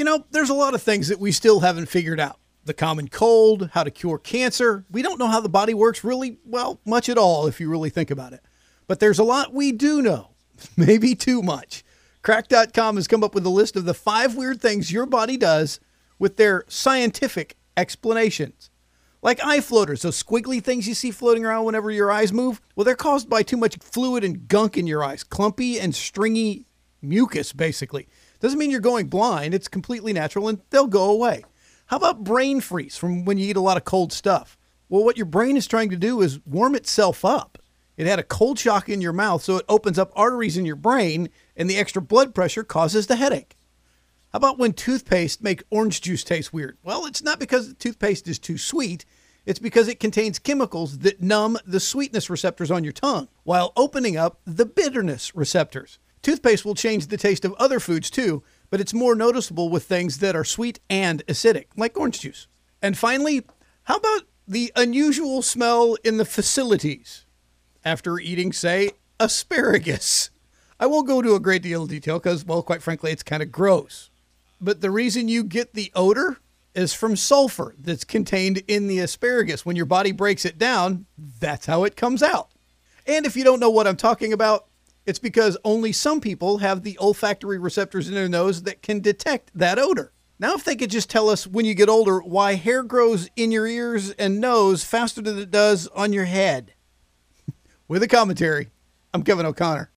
There's a lot of things that we still haven't figured out. The common cold, how to cure cancer. We don't know how the body works really, much at all if you really think about it. But there's a lot we do know. Maybe too much. Crack.com has come up with a list of the 5 weird things your body does with their scientific explanations. Like eye floaters, those squiggly things you see floating around whenever your eyes move. Well, they're caused by too much fluid and gunk in your eyes. Clumpy and stringy mucus, basically. Doesn't mean you're going blind. It's completely natural and they'll go away. How about brain freeze from when you eat a lot of cold stuff? Well, what your brain is trying to do is warm itself up. It had a cold shock in your mouth, so it opens up arteries in your brain, and the extra blood pressure causes the headache. How about when toothpaste makes orange juice taste weird? Well, it's not because the toothpaste is too sweet. It's because it contains chemicals that numb the sweetness receptors on your tongue while opening up the bitterness receptors. Toothpaste will change the taste of other foods too, but it's more noticeable with things that are sweet and acidic, like orange juice. And finally, how about the unusual smell in the facilities after eating, say, asparagus? I won't go into a great deal of detail because, quite frankly, it's kind of gross. But the reason you get the odor is from sulfur that's contained in the asparagus. When your body breaks it down, that's how it comes out. And if you don't know what I'm talking about, it's because only some people have the olfactory receptors in their nose that can detect that odor. Now, if they could just tell us when you get older why hair grows in your ears and nose faster than it does on your head. With a commentary, I'm Kevin O'Connor.